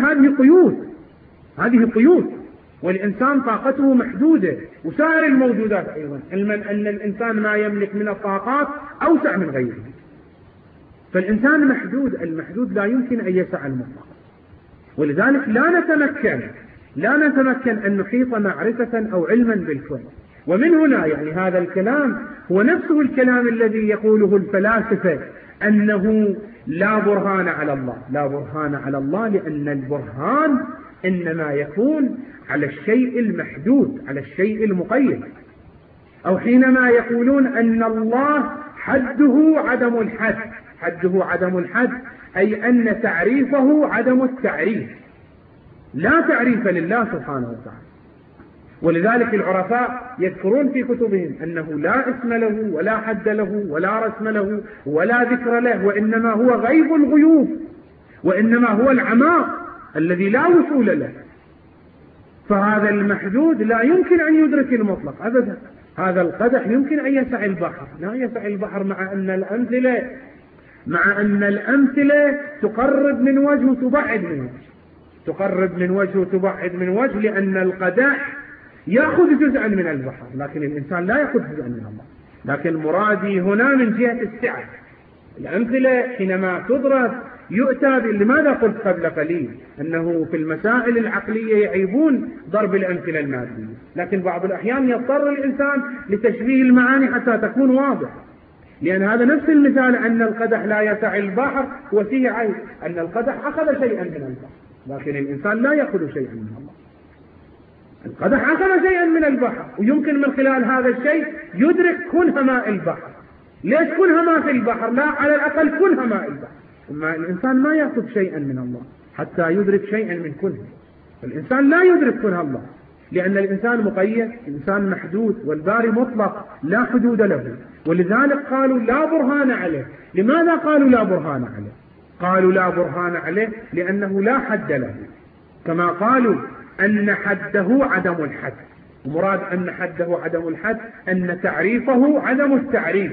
هذه قيود. والإنسان طاقته محدودة، وسائر الموجودات أيضا، أن الإنسان ما يملك من الطاقات أوسع من غيره. فالإنسان محدود، المحدود لا يمكن أن يسع المطلق. ولذلك لا نتمكن أن نحيط معرفة أو علما بالكون. ومن هنا يعني هذا الكلام هو نفسه الكلام الذي يقوله الفلاسفة أنه لا برهان على الله. لا برهان على الله لأن البرهان إنما يكون على الشيء المحدود، على الشيء المقيد. أو حينما يقولون أن الله حده عدم الحد، أي أن تعريفه عدم التعريف، لا تعريف لله سبحانه وتعالى. ولذلك العرفاء يذكرون في كتبهم أنه لا اسم له ولا حد له ولا رسم له ولا ذكر له، وإنما هو غيب الغيوب، وإنما هو العماء الذي لا وصول له. فهذا المحدود لا يمكن أن يدرك المطلق أبدا. هذا القدح يمكن أن يسع البحر، لا يسع البحر، مع أن الأمثلة تقرب من وجه وتبعد من وجه، تقرب من وجه وتبعد من وجه، لأن القدح يأخذ جزءا من البحر، لكن الإنسان لا يأخذ جزءا من الله. لكن مرادي هنا من جهة السعة. الأمثلة حينما تضرب يؤتى لماذا قلت قبل قليل أنه في المسائل العقلية يعيبون ضرب الأمثلة المادية، لكن بعض الأحيان يضطر الإنسان لتشبيه المعاني حتى تكون واضحة. لأن هذا نفس المثال أن القدح لا يسع البحر وفيه عيب، أن القدح أخذ شيئا من البحر، لكن الإنسان لا يأخذ شيئا من الله. القدح أخذ شيئا من البحر، ويمكن من خلال هذا الشيء يدرك كنه ماء البحر. ليش كنه ماء في البحر؟ لا، على الأقل كنه ماء البحر. أما الإنسان ما يأخذ شيئا من الله حتى يدرك شيئا من كنه. الإنسان لا يدرك كنه الله، لأن الإنسان مقيد، الإنسان محدود، والباري مطلق لا حدود له. ولذلك قالوا لا برهان عليه. لماذا قالوا لا برهان عليه؟ قالوا لا برهان عليه لأنه لا حد له، كما قالوا أن حده عدم الحد. ومراد أن حده عدم الحد أن تعريفه عدم التعريف.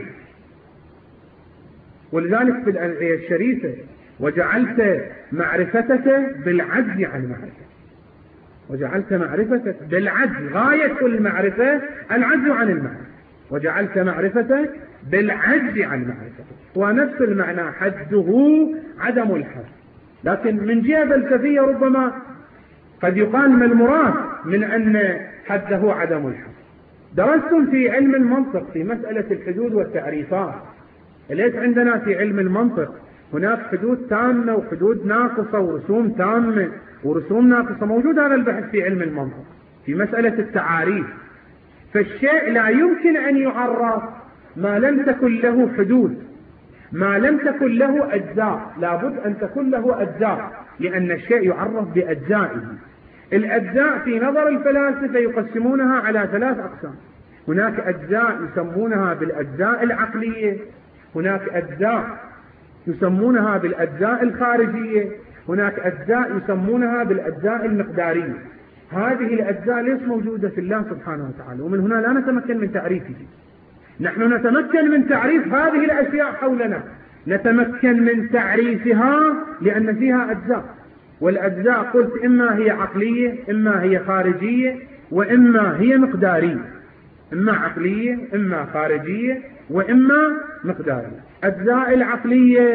ولذلك في الآية الشريفة وجعلت معرفتك بالعجز عن معرفتك، وجعلت معرفتك بالعجز، غاية المعرفة العجز عن المعرفة، وجعلت معرفتك بالعجز عن معرفتك. ونفس المعنى حده عدم الحد. لكن من جهة فلسفية ربما قد يقال ما المراد من أن حده عدم الحد. درستم في علم المنطق في مسألة الحدود والتعريفات. ليس عندنا في علم المنطق هناك حدود تامة وحدود ناقصة ورسوم تامة ورسوم ناقصة؟ موجود هذا البحث في علم المنطق في مسألة التعاريف. فالشيء لا يمكن أن يعرف ما لم تكن له حدود، ما لم تكن له أجزاء، لابد أن تكون له أجزاء، لأن الشيء يعرف بأجزائه. الأجزاء في نظر الفلاسفة يقسمونها على 3 أقسام. هناك أجزاء يسمونها بالأجزاء العقلية، هناك أجزاء يسمونها بالأجزاء الخارجية، هناك أجزاء يسمونها بالأجزاء المقدارية. هذه الأجزاء ليس موجودة في الله سبحانه وتعالى، ومن هنا لا نتمكن من تعريفه. نحن نتمكن من تعريف هذه الأشياء حولنا، نتمكن من تعريفها لأن فيها أجزاء، والأجزاء قلت إما هي عقلية، إما هي خارجية، وإما هي مقدارية. إما عقلية، إما خارجية، وإما مقدارية. أجزاء العقلية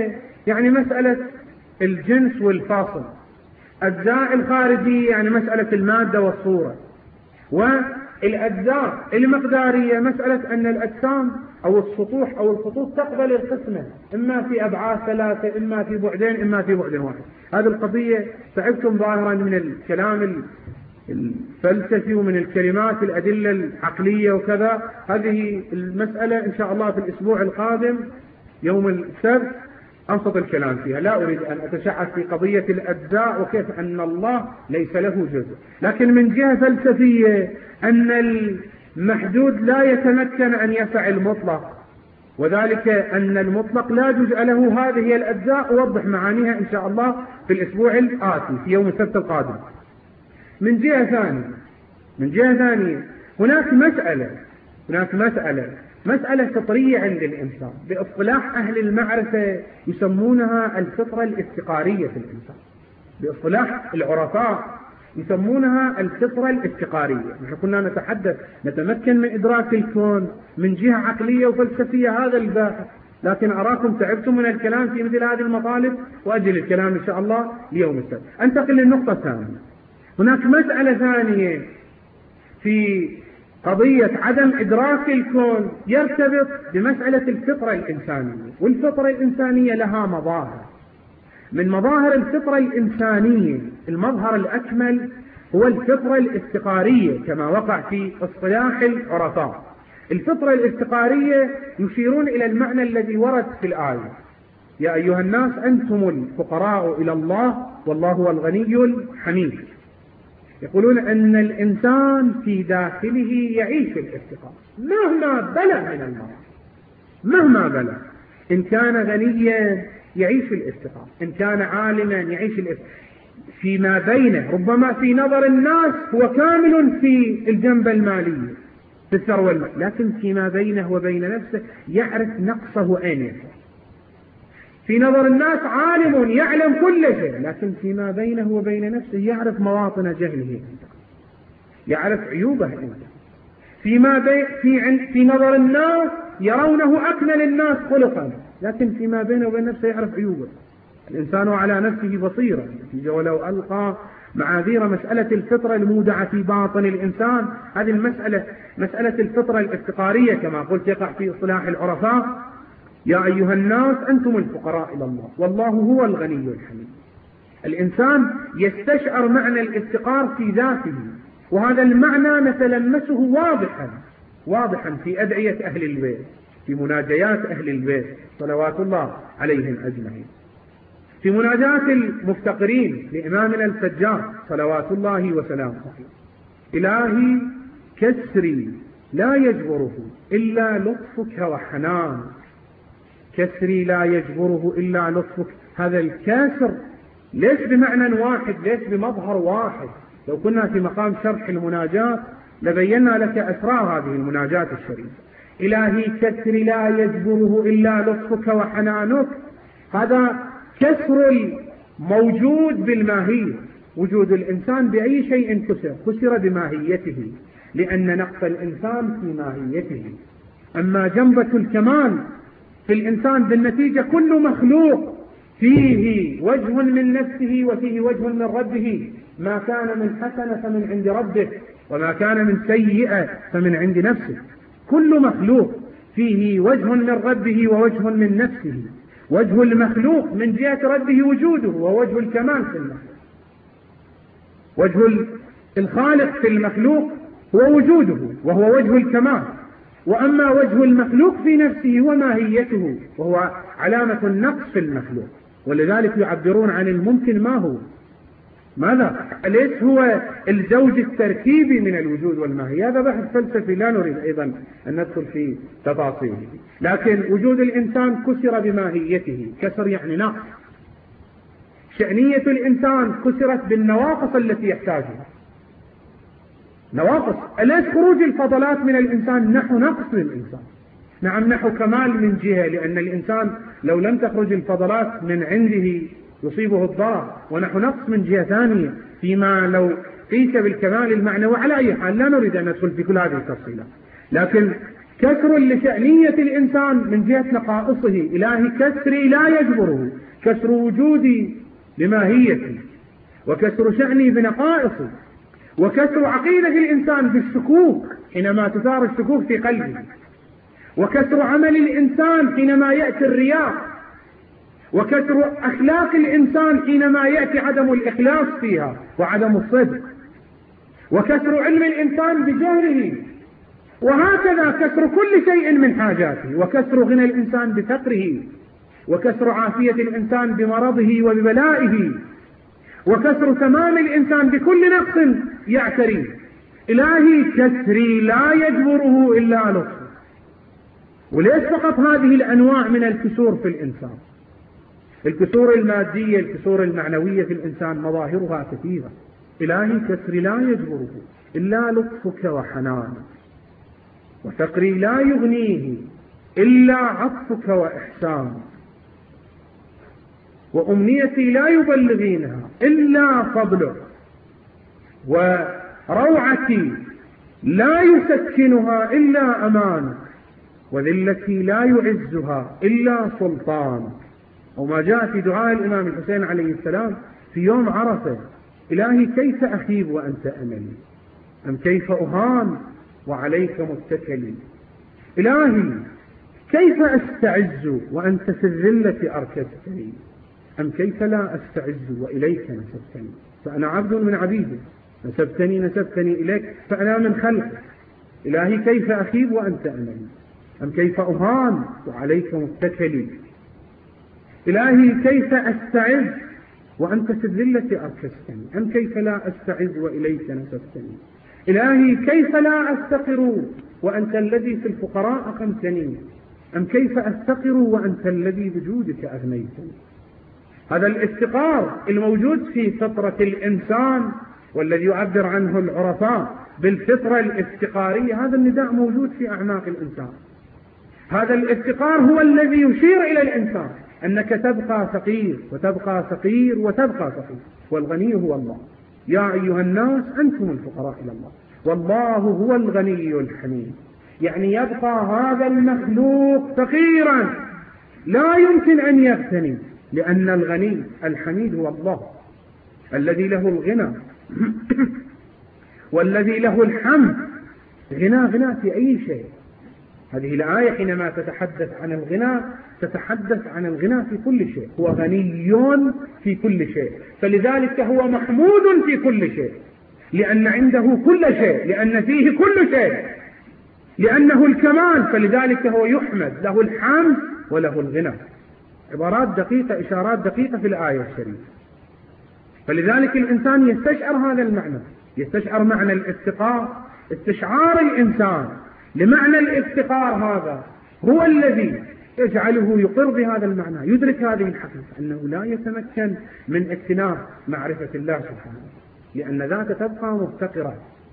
يعني مسألة الجنس والفاصل، أجزاء الخارجية يعني مسألة المادة والصورة، والأجزاء المقدارية مسألة أن الأجسام أو السطوح أو الخطوط تقبل القسمة إما في أبعاد ثلاثة، إما في بعدين، إما في بعد واحد. هذه القضية تعبتم ظاهرا من الكلام الفلسفي ومن الكلمات الأدلة العقلية وكذا. هذه المسألة إن شاء الله في الأسبوع القادم يوم السبت أنصت الكلام فيها. لا أريد أن أتشعث في قضية الأجزاء وكيف أن الله ليس له جزء، لكن من جهة فلسفية أن المحدود لا يتمكن أن يسع المطلق، وذلك أن المطلق لا جزء له. هذه هي الأجزاء أوضح معانيها إن شاء الله في الأسبوع الآتي في يوم السبت القادم. من جهة ثانية هناك مسألة فطرية عند الإنسان، باصطلاح أهل المعرفة يسمونها الفطرة الافتقارية في الإنسان، باصطلاح العرفاء يسمونها الفطرة الافتقارية. نحن كنا نتمكن من إدراك الكون من جهة عقلية وفلسفية، هذا الباحث، لكن أراكم تعبتم من الكلام في مثل هذه المطالب، وأجل الكلام إن شاء الله ليوم السبت. أنتقل للنقطة الثانية. هناك مسألة ثانية في قضية عدم إدراك الكون يرتبط بمسألة الفطرة الإنسانية، والفطرة الإنسانية لها مظاهر. من مظاهر الفطرة الإنسانية المظهر الأكمل هو الفطرة الافتقارية كما وقع في اصطلاح العرفاء. الفطرة الافتقارية يشيرون إلى المعنى الذي ورد في الآية: يا أيها الناس أنتم الفقراء إلى الله والله هو الغني الحميد. يقولون أن الإنسان في داخله يعيش الافتقار مهما بلغ من المرض، مهما بلغ. إن كان غنيا يعيش الافتقار، إن كان عالما يعيش الافتقار. فيما بينه ربما في نظر الناس هو كامل في الجنب المالي في الثروة، لكن فيما بينه وبين نفسه يعرف نقصه أين يكون. في نظر الناس عالم يعلم كل شيء، لكن فيما بينه وبين نفسه يعرف مواطن جهله، يعرف عيوبه. في نظر الناس يرونه أكمل الناس خلقا، لكن فيما بينه وبين نفسه يعرف عيوبه. الإنسان على نفسه بصيرة، ولو ألقى معاذير مسألة الفطرة المودعة في باطن الإنسان. هذه مسألة الفطرة الافتقارية كما قلت يقع في اصطلاح العرفاء: يا أيها الناس أنتم الفقراء إلى الله والله هو الغني الحميد. الإنسان يستشعر معنى الافتقار في ذاته، وهذا المعنى نتلمسه واضحا في أدعية أهل البيت، في مناجيات أهل البيت صلوات الله عليهم أجمعين، في مناجاة المفتقرين لإمامنا السجاد صلوات الله وسلامه: إلهي كسري لا يجبره إلا لطفك وحنانك، كسري لا يجبره إلا لطفك. هذا الكاسر ليس بمعنى واحد، ليس بمظهر واحد. لو كنا في مقام شرح المناجاة لبينا لك أسرار هذه المناجاة الشريفة. إلهي كسري لا يجبره إلا لطفك وحنانك، هذا كسر موجود بالماهية. وجود الإنسان بأي شيء كسر بماهيته، لأن نقص الإنسان في ماهيته. أما جنبة الكمال في الإنسان بالنتيجة كل مخلوق فيه وجه من نفسه وفيه وجه من ربه، ما كان من حسنة فمن عند ربه وما كان من سيئة فمن عند نفسه. كل مخلوق فيه وجه من ربه ووجه من نفسه. وجه المخلوق من جهة ربه وجوده ووجه الكمال في المخلوق، وجه الخالق في المخلوق هو وجوده وهو وجه الكمال. وأما وجه المخلوق في نفسه وماهيته وهو علامة النقص في المخلوق. ولذلك يعبرون عن الممكن ما هو ماذا؟ ليس هو الزوج التركيبي من الوجود والماهية. هذا بحث فلسفي لا نريد أيضا أن ندخل في تفاصيله، لكن وجود الإنسان كسر بماهيته. كسر يعني نقص. شأنية الإنسان كسرت بالنواقص التي يحتاجها. نواقص، أليس خروج الفضلات من الإنسان نحو نقص للإنسان؟ نعم نحو كمال من جهة، لأن الإنسان لو لم تخرج الفضلات من عنده يصيبه الضرر، ونحو نقص من جهة ثانية فيما لو قيس بالكمال المعنوي. على أي حال لا نريد أن ندخل في كل هذه التفصيلات، لكن كسر لشأنية الإنسان من جهة نقائصه. إلهي كسري لا يجبره، كسر وجودي بماهيتي، وكسر شأني بنقائصي، وكسر عقيدة الإنسان بالشكوك حينما تثار الشكوك في قلبه، وكسر عمل الإنسان حينما يأتي الرياء، وكسر أخلاق الإنسان حينما يأتي عدم الإخلاص فيها وعدم الصدق، وكسر علم الإنسان بجهله، وهكذا كسر كل شيء من حاجاته، وكسر غنى الإنسان بفقره، وكسر عافية الإنسان بمرضه وببلائه، وكسر تمام الإنسان بكل نقص يعتريه. إلهي كسري لا يجبره إلا لطفه. وليس فقط هذه الأنواع من الكسور في الإنسان، الكسور المادية، الكسور المعنوية في الإنسان مظاهرها كثيرة. إلهي كسري لا يجبره إلا لطفك وحنانك، وفقري لا يغنيه إلا عطفك وإحسانك، وأمنيتي لا يبلغينها إلا فضلك، وروعتي لا يسكنها إلا أمانك، وذلتي لا يعزها إلا سلطانك. وما جاء في دعاء الإمام الحسين عليه السلام في يوم عرفة: إلهي كيف أخيب وأنت أملي، أم كيف أهان وعليك متكلي. إلهي كيف أستعز وأنت في الذلة أركضتني، أم كيف لا أستعز وإليك نسبتني. فأنا عبد من عبيدك، نسبتني إليك، فأنا من خلقك. إلهي كيف أخيب وأنت أملي، أم كيف أهان وعليك متكلي. إلهي كيف أستعز وأنت في الذلة أركستني، أم كيف لا أستعز وإليك نسبتني. إلهي كيف لا أفتقر وأنت الذي في الفقراء أقمتني، أم كيف أفتقر وأنت الذي بجودك أغنيتني. هذا الافتقار الموجود في فطرة الإنسان، والذي يعبر عنه العرفاء بالفطرة الافتقارية، هذا النداء موجود في أعماق الإنسان. هذا الافتقار هو الذي يشير إلى الإنسان أنك تبقى فقير وتبقى فقير وتبقى فقير، والغني هو الله. يا أيها الناس أنتم الفقراء إلى الله والله هو الغني الحميد. يعني يبقى هذا المخلوق فقيرا لا يمكن أن يغتني، لأن الغني الحميد هو الله الذي له الغنى والذي له الحمد. غنى في أي شيء. هذه الآية حينما تتحدث عن الغنى تتحدث عن الغنى في كل شيء. هو غني في كل شيء، فلذلك هو محمود في كل شيء، لأن عنده كل شيء، لأن فيه كل شيء، لأنه الكمال، فلذلك هو يحمد، له الحمد وله الغنى. عبارات دقيقة، إشارات دقيقة في الآية الشريفة. فلذلك الإنسان يستشعر هذا المعنى، يستشعر معنى الافتقار. استشعار الإنسان لمعنى الافتقار هذا هو الذي يجعله يقر بهذا المعنى، يدرك هذه الحقيقة أنه لا يتمكن من اكتناف معرفة الله سبحانه، لأن ذاك تبقى مفتقرة.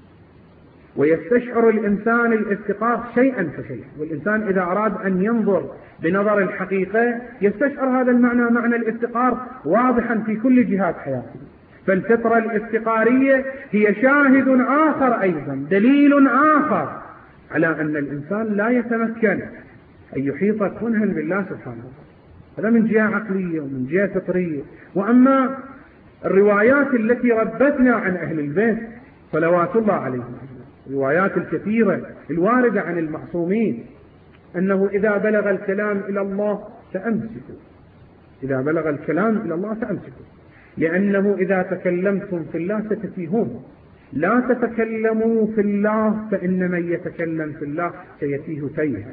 ويستشعر الإنسان الافتقار شيئا فشيئا. والإنسان إذا أراد أن ينظر بنظر الحقيقة يستشعر هذا المعنى، معنى الافتقار، واضحا في كل جهات حياته. فالفطرة الافتقارية هي شاهد آخر أيضا، دليل آخر على أن الإنسان لا يتمكن أن يحيط كنها بالله سبحانه وتعالى. هذا من جهة عقلية ومن جهة فطرية. وأما الروايات التي ربتنا عن أهل البيت صلوات الله عليهم، الروايات الكثيرة الواردة عن المعصومين، أنه إذا بلغ الكلام إلى الله فأمسكوا، إذا بلغ الكلام إلى الله فأمسكوا، لأنه إذا تكلمتم في الله ستتيهون. لا تتكلموا في الله فإن من يتكلم في الله سيتيه تيها.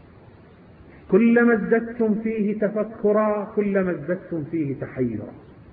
كلما ازددتم فيه تفكرا كلما ازددتم فيه تحيرا.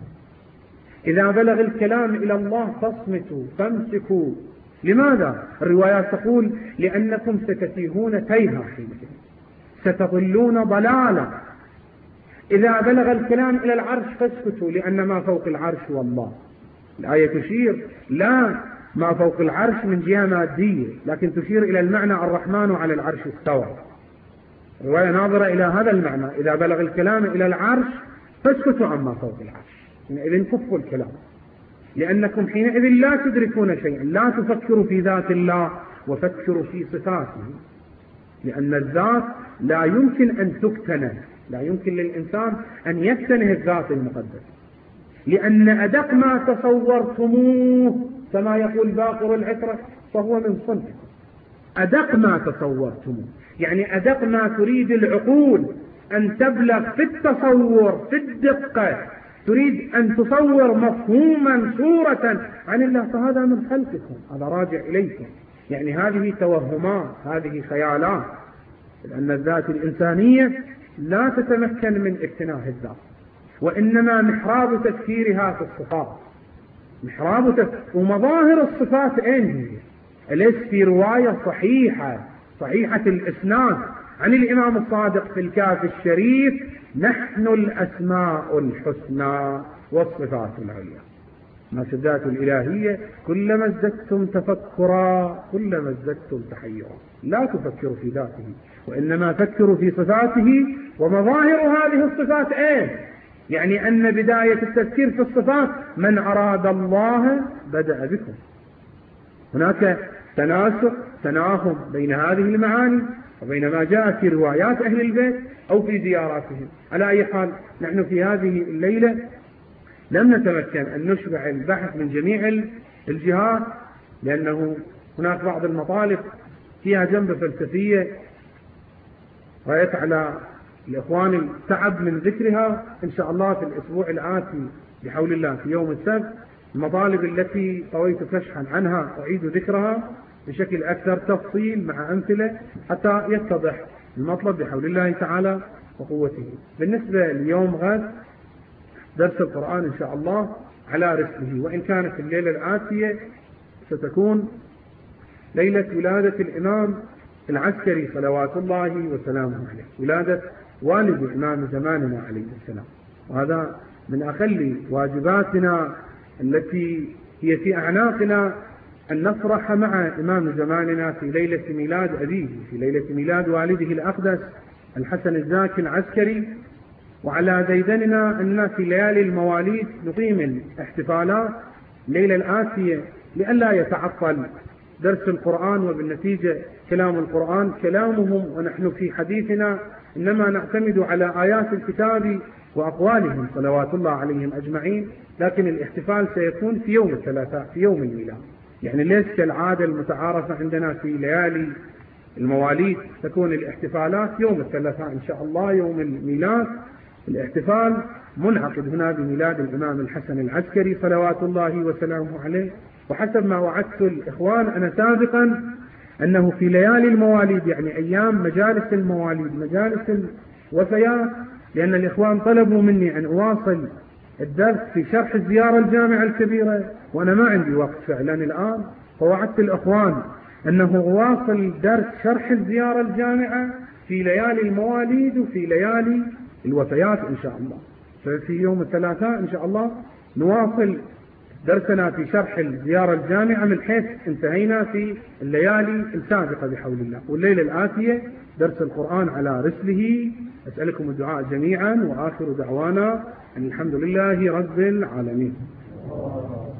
إذا بلغ الكلام إلى الله فاصمتوا فامسكوا. لماذا؟ الروايات تقول لأنكم ستتيهون تيها حينئذ، ستضلون ضلالا. إذا بلغ الكلام إلى العرش فاسكتوا، لأن ما فوق العرش هو الله. الآية تشير لا ما فوق العرش من جهة مادية، لكن تشير إلى المعنى الرحمن على العرش استوى. الرواية ناظرة إلى هذا المعنى. إذا بلغ الكلام إلى العرش فاسكتوا عما فوق العرش، حينئذ كفوا الكلام، لأنكم حينئذ لا تدركون شيئا، لا تفكروا في ذات الله وفكروا في صفاته. لأن الذات لا يمكن أن تكتنه، لا يمكن للإنسان أن يكتنه الذات المقدس، لأن أدق ما تصورتموه كما يقول باقر العترة فهو من صنعكم. أدق ما تصورتموه يعني أدق ما تريد العقول أن تبلغ في التصور في الدقة، تريد أن تصور مفهوما صورة عن الله، فهذا من خلقكم، هذا راجع إليكم. يعني هذه توهمات، هذه خيالات، لأن الذات الإنسانية لا تتمكن من اكتناء الذات، وإنما محراب تفكيرها في الصفات، ومظاهر الصفات أين هي؟ أليس في رواية صحيحة الإسناد عن الإمام الصادق في الكافي الشريف: نحن الأسماء الحسنى والصفات العليا. الذات الإلهية كلما ازددتم تفكرا كلما ازددتم تحيرا، لا تفكروا في ذاته وإنما فكروا في صفاته ومظاهر هذه الصفات أين؟ يعني أن بداية التفكير في الصفات: من أراد الله بدأ بكم. هناك تناغم بين هذه المعاني وبين ما جاء في روايات أهل البيت أو في زياراتهم. على أي حال، نحن في هذه الليلة لم نتمكن أن نشبع البحث من جميع الجهات، لأنه هناك بعض المطالب فيها جنبة فلسفية رأيت على الإخوان التعب من ذكرها. إن شاء الله في الأسبوع الآتي بحول الله في يوم السبت المطالب التي طويت كشحا عنها أعيد ذكرها بشكل أكثر تفصيل مع أمثلة حتى يتضح المطلب بحول الله تعالى وقوته. بالنسبة ليوم غد درس القرآن إن شاء الله على رسله، وإن كانت الليلة الآتية ستكون ليلة ولادة الإمام العسكري صلوات الله وسلامه عليه، ولادة والد إمام زماننا عليه السلام، وهذا من أقل واجباتنا التي هي في أعناقنا أن نفرح مع إمام زماننا في ليلة ميلاد أبيه، في ليلة ميلاد والده الأقدس الحسن الزاكي العسكري. وعلى ديدننا أننا في ليالي المواليد نقيم الاحتفالات الليلة الآتية لئلا يتعطل درس القرآن، وبالنتيجة كلام القرآن كلامهم، ونحن في حديثنا إنما نعتمد على آيات الكتاب وأقوالهم صلوات الله عليهم أجمعين. لكن الاحتفال سيكون في يوم الثلاثاء، في يوم الميلاد، يعني ليس كالعادة المتعارفة عندنا في ليالي المواليد تكون الاحتفالات يوم الثلاثاء إن شاء الله يوم الميلاد. الاحتفال منعقد هنا بميلاد الإمام الحسن العسكري صلوات الله وسلامه عليه. وحسب ما وعدت الإخوان أنا سابقا أنه في ليالي المواليد، يعني أيام مجالس المواليد مجالس الوفيات، لأن الإخوان طلبوا مني أن أواصل الدرس في شرح الزيارة الجامعة الكبيرة، وأنا ما عندي وقت فعلا الآن، فوعدت الإخوان أنه أواصل درس شرح الزيارة الجامعة في ليالي المواليد وفي ليالي الوفيات إن شاء الله. ففي يوم الثلاثاء إن شاء الله نواصل درسنا في شرح الزيارة الجامعة من حيث انتهينا في الليالي السابقة بحول الله، والليلة الآتية درس القرآن على رسله. أسألكم الدعاء جميعا، وآخر دعوانا أن الحمد لله رب العالمين.